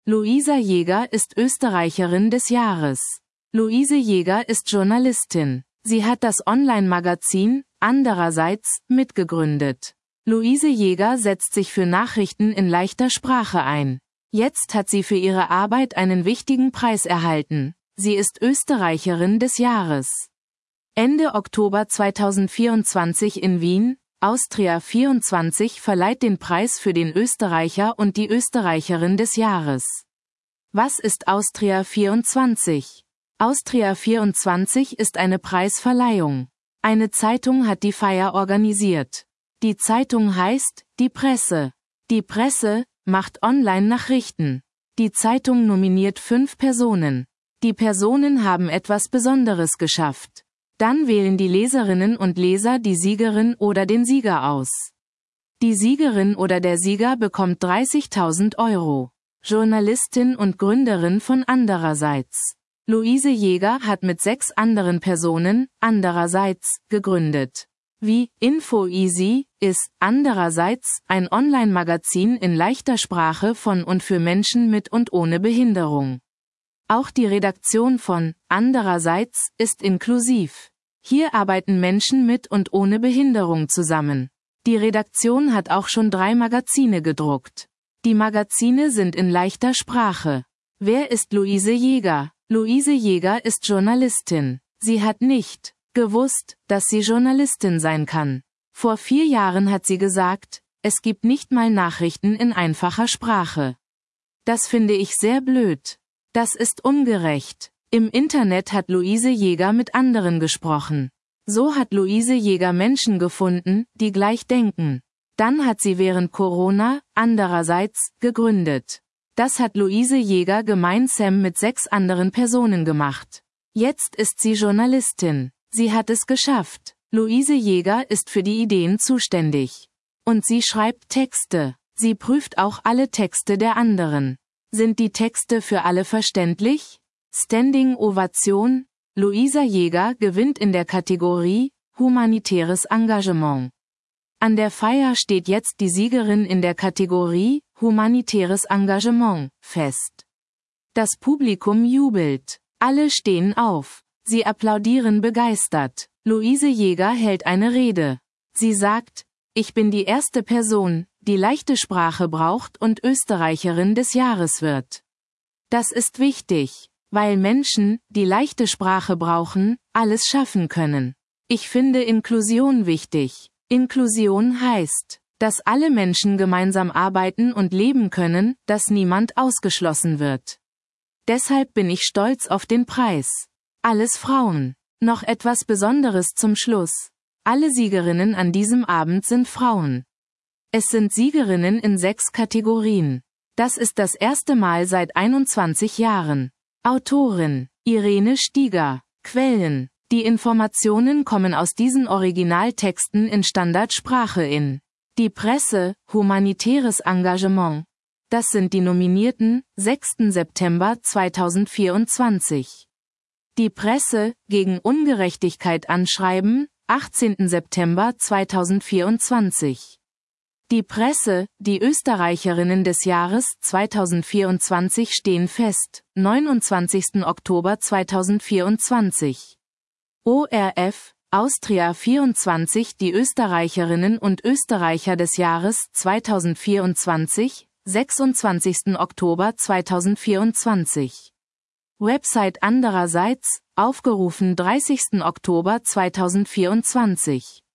Luisa Jäger ist Österreicherin des Jahres. Luise Jäger ist Journalistin. Sie hat das Online-Magazin Andererseits mitgegründet. Luise Jäger setzt sich für Nachrichten in leichter Sprache ein. Jetzt hat sie für ihre Arbeit einen wichtigen Preis erhalten. Sie ist Österreicherin des Jahres. Ende Oktober 2024 in Wien, Austria 24 verleiht den Preis für den Österreicher und die Österreicherin des Jahres. Was ist Austria 24? Austria 24 ist eine Preisverleihung. Eine Zeitung hat die Feier organisiert. Die Zeitung heißt Die Presse. Die Presse macht Online-Nachrichten. Die Zeitung nominiert 5 Personen. Die Personen haben etwas Besonderes geschafft. Dann wählen die Leserinnen und Leser die Siegerin oder den Sieger aus. Die Siegerin oder der Sieger bekommt 30.000 €. Journalistin und Gründerin von Andererseits. Luise Jäger hat mit 6 anderen Personen Andererseits gegründet. Wie InfoEasy ist Andererseits ein Online-Magazin in leichter Sprache von und für Menschen mit und ohne Behinderung. Auch die Redaktion von Andererseits ist inklusiv. Hier arbeiten Menschen mit und ohne Behinderung zusammen. Die Redaktion hat auch schon 3 Magazine gedruckt. Die Magazine sind in leichter Sprache. Wer ist Luise Jäger? Luise Jäger ist Journalistin. Sie hat nicht gewusst, dass sie Journalistin sein kann. Vor 4 Jahren hat sie gesagt, es gibt nicht mal Nachrichten in einfacher Sprache. Das finde ich sehr blöd. Das ist ungerecht. Im Internet hat Luise Jäger mit anderen gesprochen. So hat Luise Jäger Menschen gefunden, die gleich denken. Dann hat sie während Corona Andererseits gegründet. Das hat Luise Jäger gemeinsam mit 6 anderen Personen gemacht. Jetzt ist sie Journalistin. Sie hat es geschafft. Luise Jäger ist für die Ideen zuständig. Und sie schreibt Texte. Sie prüft auch alle Texte der anderen. Sind die Texte für alle verständlich? Standing Ovation. Luisa Jäger gewinnt in der Kategorie Humanitäres Engagement. An der Feier steht jetzt die Siegerin in der Kategorie Humanitäres Engagement fest. Das Publikum jubelt. Alle stehen auf. Sie applaudieren begeistert. Luise Jäger hält eine Rede. Sie sagt, ich bin die erste Person, die leichte Sprache braucht und Österreicherin des Jahres wird. Das ist wichtig, weil Menschen, die leichte Sprache brauchen, alles schaffen können. Ich finde Inklusion wichtig. Inklusion heißt, dass alle Menschen gemeinsam arbeiten und leben können, dass niemand ausgeschlossen wird. Deshalb bin ich stolz auf den Preis. Alles Frauen. Noch etwas Besonderes zum Schluss. Alle Siegerinnen an diesem Abend sind Frauen. Es sind Siegerinnen in 6 Kategorien. Das ist das erste Mal seit 21 Jahren. Autorin: Irene Stieger. Quellen: Die Informationen kommen aus diesen Originaltexten in Standardsprache in Die Presse, Humanitäres Engagement. Das sind die Nominierten, 6. September 2024. Die Presse, gegen Ungerechtigkeit anschreiben, 18. September 2024. Die Presse, die Österreicherinnen des Jahres 2024 stehen fest, 29. Oktober 2024. ORF, Austria 24 Die Österreicherinnen und Österreicher des Jahres 2024, 26. Oktober 2024. Website Andererseits, aufgerufen 30. Oktober 2024.